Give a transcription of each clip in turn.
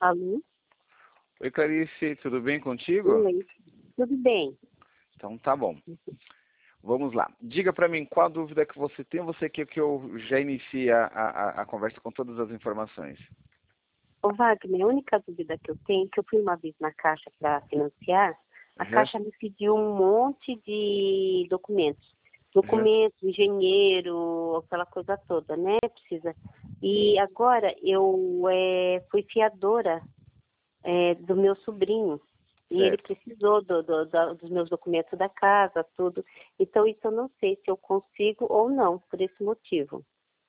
Alô? Oi, Clarice, tudo bem contigo? Oi, tudo bem? Então tá bom. Vamos lá. Diga para mim qual a dúvida que você tem, você quer que eu já inicie a conversa com todas as informações? Ô, Wagner, a única dúvida que eu tenho é que eu fui uma vez na Caixa para financiar, a Aham, Caixa me pediu um monte de documentos. aham. Documentos, engenheiro, aquela coisa toda, né? Precisa. E agora eu fui fiadora do meu sobrinho. E ele Certo. precisou dos meus documentos da casa, tudo. Então, isso eu não sei se eu consigo ou não, por esse motivo.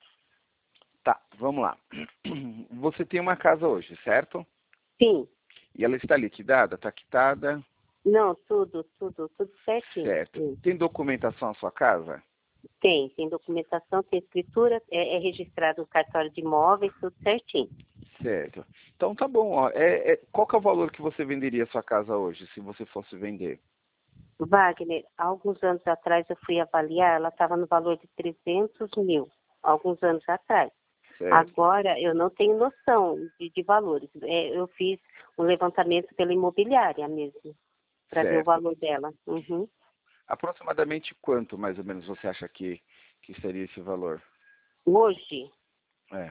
Tá, vamos lá. Você tem uma casa hoje, certo? Sim. E ela está liquidada, está quitada? Não, tudo certinho. Certo. Tem documentação na sua casa? Tem documentação, tem escritura, é registrado no cartório de imóveis, tudo certinho. Certo. Então tá bom, ó. Qual que é o valor que você venderia a sua casa hoje, se você fosse vender? Wagner, há alguns anos atrás eu fui avaliar, ela estava no valor de 300 mil, alguns anos atrás. Certo. Agora, eu não tenho noção de valores. Eu fiz um levantamento pela imobiliária mesmo, para ver o Certo. valor dela. Uhum. Aproximadamente quanto, mais ou menos, você acha que seria esse valor? Hoje, É.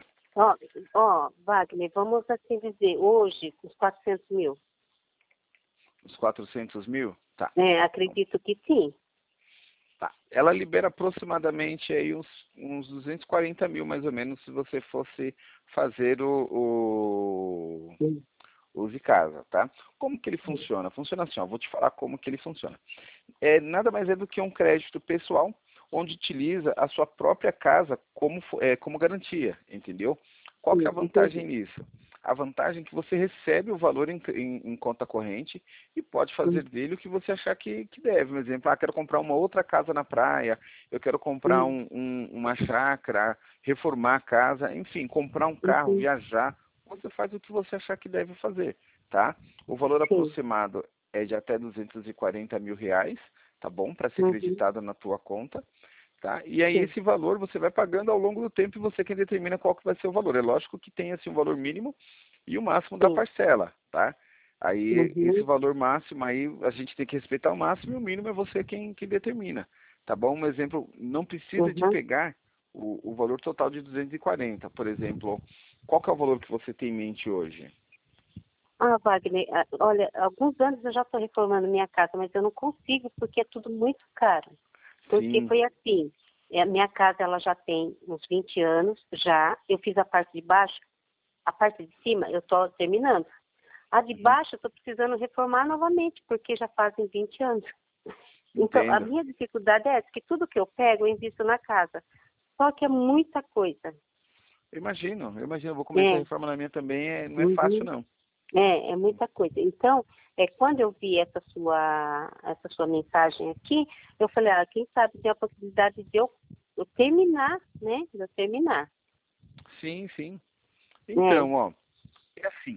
Wagner, vamos assim dizer, hoje, uns 400 mil. Uns 400 mil? Tá. Acredito que sim. Tá. Ela libera aproximadamente aí uns 240 mil, mais ou menos, se você fosse fazer o Sim. Use Casa, tá? Como que ele funciona? Funciona assim, ó, vou te falar como que ele funciona. Nada mais é do que um crédito pessoal, onde utiliza a sua própria casa como garantia, entendeu? Qual que é a vantagem Entendi. nisso? A vantagem é que você recebe o valor em conta corrente e pode fazer dele o que você achar que deve. Por exemplo, quero comprar uma outra casa na praia, eu quero comprar Sim, uma chácara, reformar a casa, enfim, comprar um carro, sim, viajar. Você faz o que você achar que deve fazer, tá? O valor sim. aproximado é de até 240 mil reais, tá bom? Para ser Uhum, creditado na tua conta, tá? E aí sim, esse valor você vai pagando ao longo do tempo e você quem determina qual que vai ser o valor. É lógico que tem assim um valor mínimo e o máximo da sim. parcela, tá? Aí esse Uhum, valor máximo aí a gente tem que respeitar o máximo e o mínimo é você quem determina, tá bom? Um exemplo, não precisa de uhum. pegar o valor total de 240, por exemplo. Qual que é o valor que você tem em mente hoje? Wagner, olha, há alguns anos eu já estou reformando minha casa, mas eu não consigo porque é tudo muito caro. Porque Sim. foi assim, a minha casa ela já tem uns 20 anos, já. Eu fiz a parte de baixo, a parte de cima eu estou terminando. A de Uhum. baixo eu estou precisando reformar novamente, porque já fazem 20 anos. Então, a Entendo. minha dificuldade é essa, que tudo que eu pego eu invisto na casa. Só que é muita coisa. Eu imagino, eu vou começar a É. reforma na minha também, não é fácil Uhum. não. É muita coisa. Então, quando eu vi essa sua mensagem aqui, eu falei, quem sabe tem a possibilidade de eu terminar, né? De eu terminar. Sim, sim. É. Então, ó, é assim,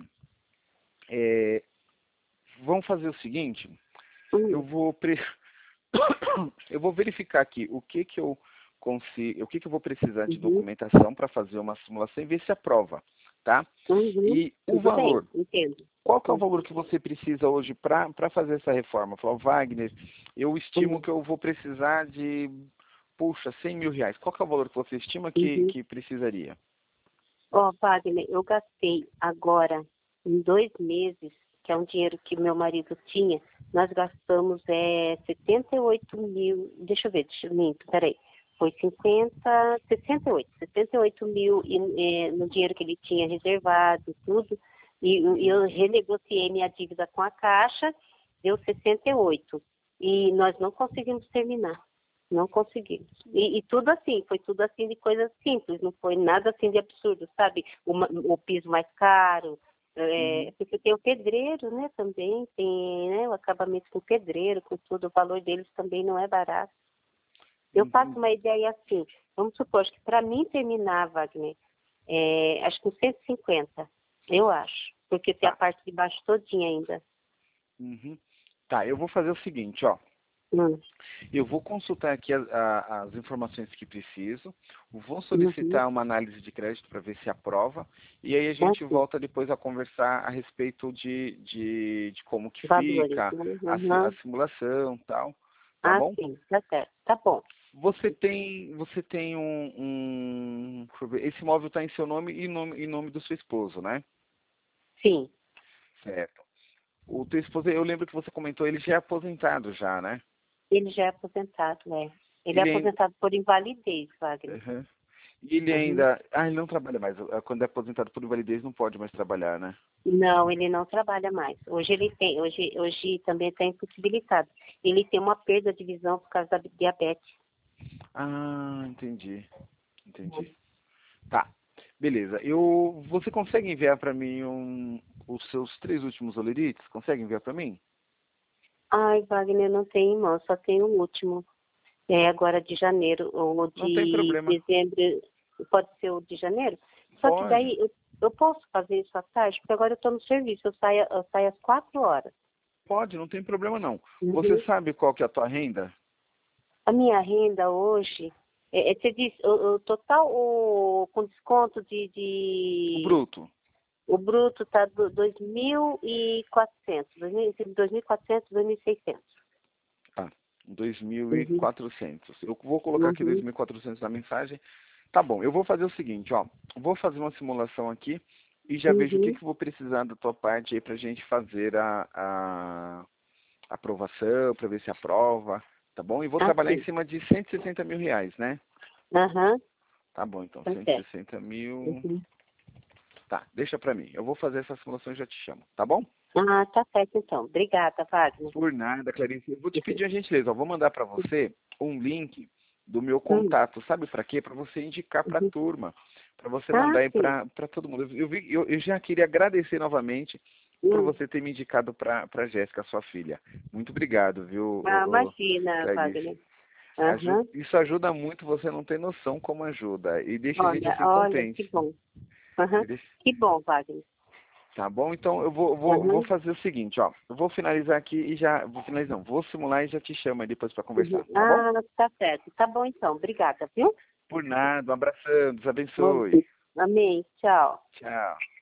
é, vamos fazer o seguinte, eu Hum, vou pre... eu vou verificar aqui o que que eu consigo, o que que eu vou precisar de uhum, documentação para fazer uma simulação e ver se aprova, tá? uhum. E o Tudo bem, valor, entendo. qual que é o valor Uhum, que você precisa hoje para fazer essa reforma? Falou, Wagner, eu estimo uhum, que eu vou precisar de, puxa, 100 mil reais. Qual que é o valor que você estima uhum. que precisaria? Wagner, eu gastei agora, em 2 meses, que é um dinheiro que meu marido tinha, nós gastamos 78 mil, deixa eu minto, peraí, foi 68 mil no dinheiro que ele tinha reservado e tudo, e Uhum. eu renegociei minha dívida com a Caixa, deu 68, e nós não conseguimos terminar. Não conseguimos. E tudo assim, foi tudo assim de coisas simples, não foi nada assim de absurdo, sabe? O piso mais caro, Uhum. porque tem o pedreiro, né, também, tem, né, o acabamento com pedreiro, com tudo, o valor deles também não é barato. Eu faço Uhum. uma ideia assim, vamos supor que para mim terminar, Wagner, acho que uns 150, eu acho, porque tem a Tá. parte de baixo todinha ainda. Uhum. Tá, eu vou fazer o seguinte, ó. Hum. Eu vou consultar aqui as informações que preciso, vou solicitar uma análise de crédito para ver se aprova, e aí a gente Assim, volta depois a conversar a respeito de como que valores, fica, né? a simulação, tal, tá Ah, bom? sim, tá certo. Tá bom. Você tem deixa eu ver, esse imóvel está em seu nome e em nome do seu esposo, né? Sim, Certo. O teu esposo, eu lembro que você comentou, ele já é aposentado já, né? ele já é aposentado, né? Ele é Ele ainda, aposentado por invalidez, Wagner. uhum. E ele Uhum. ainda, ele não trabalha mais. Quando é aposentado por invalidez não pode mais trabalhar, né? Não, ele não trabalha mais. Hoje também está impossibilitado. Ele tem uma perda de visão por causa da diabetes. Ah, entendi. Entendi. Tá. Beleza. Você consegue enviar para mim os seus 3 últimos olerites? Consegue enviar para mim? Ai, Wagner, não tem irmão, só tem o último. É agora de janeiro ou Não tem de problema. dezembro. Pode ser o de janeiro? Só que Pode. daí eu posso fazer isso à tarde, porque agora eu estou no serviço. Eu saio às 4 horas. Pode, não tem problema não. Você Uhum. sabe qual que é a tua renda? A minha renda hoje, você diz, o total com desconto O bruto. o bruto está 2.400, entre 2.400 e 2.600. Tá. dois mil e Uhum. quatrocentos. Eu vou colocar aqui Uhum. 2.400 na mensagem. Tá bom, eu vou fazer o seguinte, ó. Vou fazer uma simulação aqui e já vejo o que Uhum. que eu vou precisar da tua parte aí pra gente fazer a aprovação, pra ver se aprova, tá bom? E vou trabalhar em Assim. cima de 160 mil reais, né? Aham. Tá bom, então, Tá cento e certo. sessenta mil. Uhum. Tá, deixa pra mim. Eu vou fazer essa simulação e já te chamo, tá bom? Ah, tá certo então. Obrigada, Wagner. Por nada, Clarice. Eu vou te pedir uma gentileza. Eu vou mandar para você um link do meu Uhum. contato. Sabe para quê? Para você indicar para a Uhum. turma. Para você Ah, mandar aí sim. para todo mundo. Eu já queria agradecer novamente por Hum. você ter me indicado para Jéssica, sua filha. Muito obrigado, viu, Ah, imagina, Clarice? Wagner. Aham. Isso ajuda muito, você não tem noção como ajuda. E deixa a gente assim Olha, que contente. bom. Aham. E deixa- Que bom, Wagner. Tá bom? Então eu vou Aham. fazer o seguinte, ó. Eu vou finalizar aqui e já. Vou finalizar, não. Vou simular e já te chamo aí depois para Uhum. conversar, tá bom? Ah, tá certo. Tá bom então. Obrigada, viu? Por nada, um abração, Deus Bom, abençoe. amém. Tchau. Tchau.